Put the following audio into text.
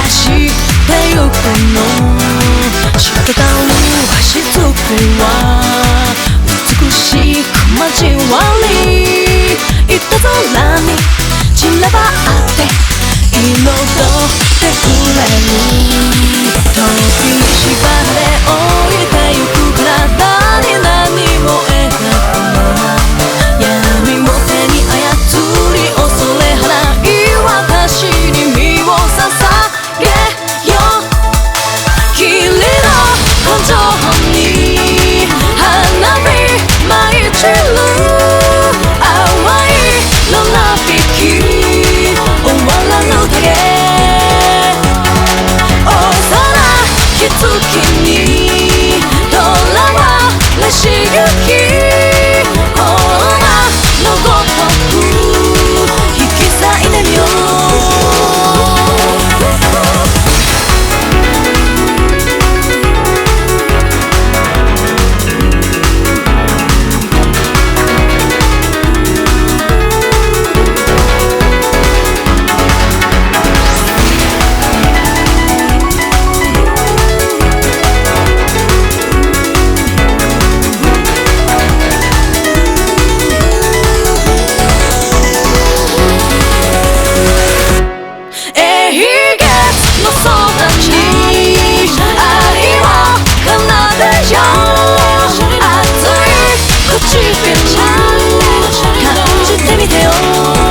してゆくの滴るしつこは美しく交わりいたずらに散らばって彩ってくれる時に縛られ降りてゆく体に何も描くな闇も手に操り恐れ払い私に身を捧げよ霧の感情に花火舞い散る淡い野良引き終わらぬ影大空き月にとらわれしゆきほらのごとく引き裂いてみよう唇感じてみてよ